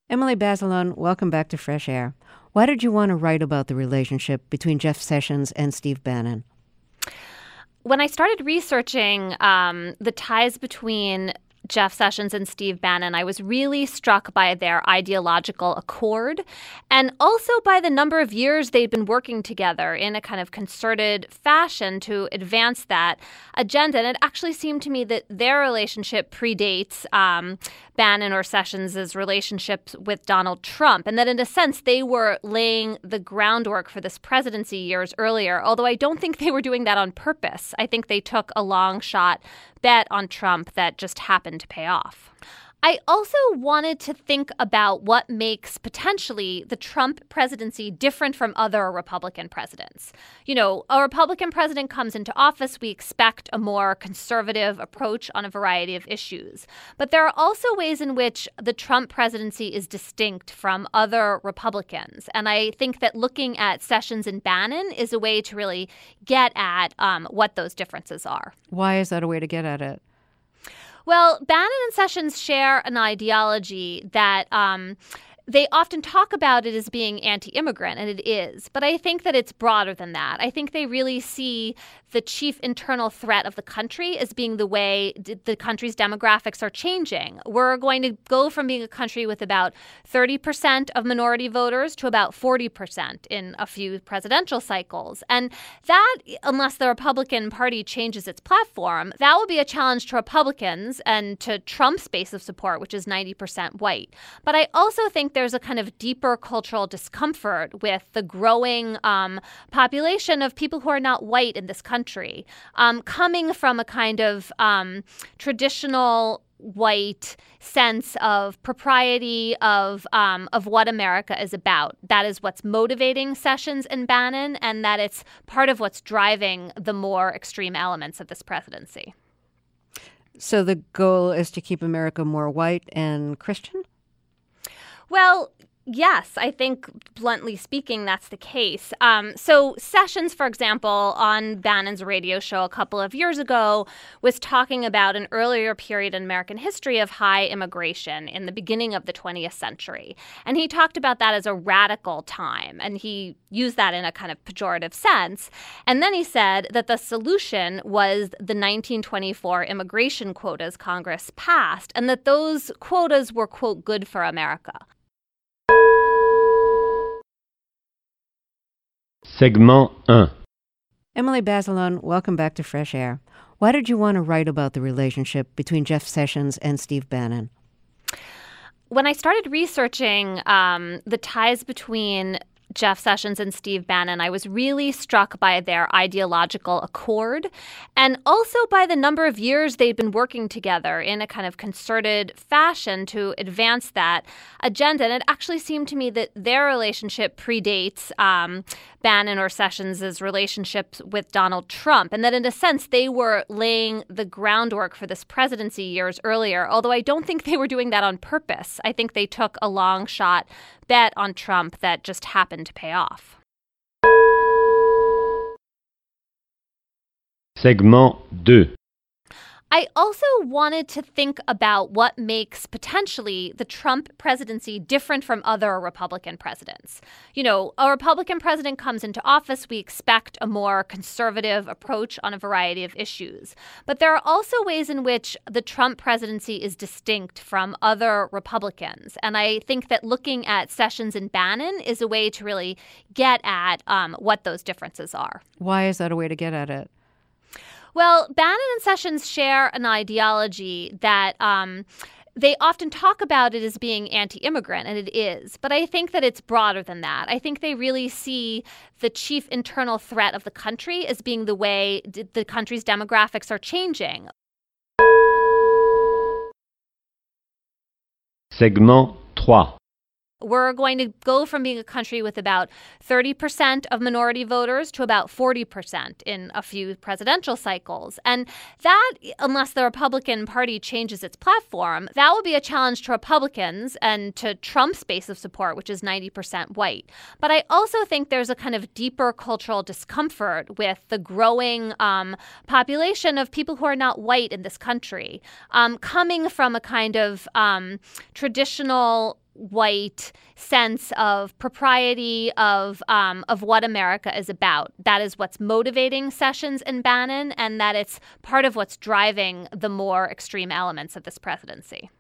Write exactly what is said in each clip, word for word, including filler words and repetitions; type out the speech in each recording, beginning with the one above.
Emily Bazelon, welcome back to Fresh Air. Why did you want to write about the relationship between Jeff Sessions and Steve Bannon? When I started researching um, the ties between Jeff Sessions and Steve Bannon, I was really struck by their ideological accord and also by the number of years they'd been working together in a kind of concerted fashion to advance that agenda. And it actually seemed to me that their relationship predates um, Bannon or Sessions' relationships with Donald Trump, and that in a sense they were laying the groundwork for this presidency years earlier, although I don't think they were doing that on purpose. I think they took a long shot bet on Trump that just happened to pay off. I also wanted to think about what makes potentially the Trump presidency different from other Republican presidents. You know, a Republican president comes into office, we expect a more conservative approach on a variety of issues. But there are also ways in which the Trump presidency is distinct from other Republicans. And I think that looking at Sessions and Bannon is a way to really get at um, what those differences are. Why is that a way to get at it? Well, Bannon and Sessions share an ideology that um, they often talk about it as being anti-immigrant, and it is. But I think that it's broader than that. I think they really see the chief internal threat of the country as being the way d- the country's demographics are changing. We're going to go from being a country with about thirty percent of minority voters to about forty percent in a few presidential cycles. And that, unless the Republican Party changes its platform, that will be a challenge to Republicans and to Trump's base of support, which is ninety percent white. But I also think there's a kind of deeper cultural discomfort with the growing um, population of people who are not white in this country. Country, um, coming from a kind of um, traditional white sense of propriety of um, of what America is about. That is what's motivating Sessions and Bannon, and that it's part of what's driving the more extreme elements of this presidency. So the goal is to keep America more white and Christian? Well, yes, I think, bluntly speaking, that's the case. Um, so Sessions, for example, on Bannon's radio show a couple of years ago, was talking about an earlier period in American history of high immigration in the beginning of the twentieth century. And he talked about that as a radical time, and he used that in a kind of pejorative sense. And then he said that the solution was the nineteen twenty-four immigration quotas Congress passed, and that those quotas were, quote, good for America. Segment one. Emily Bazelon, welcome back to Fresh Air. Why did you want to write about the relationship between Jeff Sessions and Steve Bannon? When I started researching um, the ties between Jeff Sessions and Steve Bannon, I was really struck by their ideological accord and also by the number of years they'd been working together in a kind of concerted fashion to advance that agenda. And it actually seemed to me that their relationship predates um, Bannon or Sessions' relationships with Donald Trump, and that in a sense they were laying the groundwork for this presidency years earlier, although I don't think they were doing that on purpose. I think they took a long shot bet on Trump that just happened to pay off. Segment two. I also wanted to think about what makes potentially the Trump presidency different from other Republican presidents. You know, a Republican president comes into office, we expect a more conservative approach on a variety of issues. But there are also ways in which the Trump presidency is distinct from other Republicans. And I think that looking at Sessions and Bannon is a way to really get at um, what those differences are. Why is that a way to get at it? Well, Bannon and Sessions share an ideology that um, they often talk about it as being anti-immigrant, and it is. But I think that it's broader than that. I think they really see the chief internal threat of the country as being the way d- the country's demographics are changing. Segment three. We're going to go from being a country with about thirty percent of minority voters to about forty percent in a few presidential cycles. And that, unless the Republican Party changes its platform, that will be a challenge to Republicans and to Trump's base of support, which is ninety percent white. But I also think there's a kind of deeper cultural discomfort with the growing um, population of people who are not white in this country, um, coming from a kind of um, traditional white sense of propriety of um, of what America is about. That is what's motivating Sessions and Bannon, and that it's part of what's driving the more extreme elements of this presidency.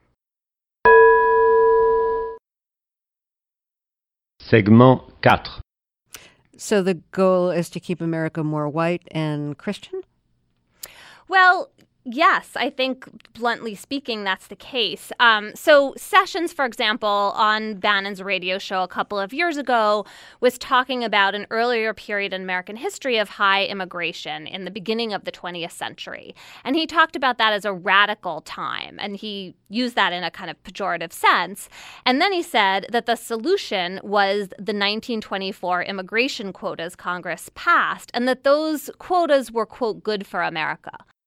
Segment four. So the goal is to keep America more white and Christian? Well, yes, I think, bluntly speaking, that's the case. Um, so Sessions, for example, on Bannon's radio show a couple of years ago, was talking about an earlier period in American history of high immigration in the beginning of the twentieth century. And he talked about that as a radical time, and he used that in a kind of pejorative sense. And then he said that the solution was the nineteen twenty-four immigration quotas Congress passed, and that those quotas were, quote, good for America.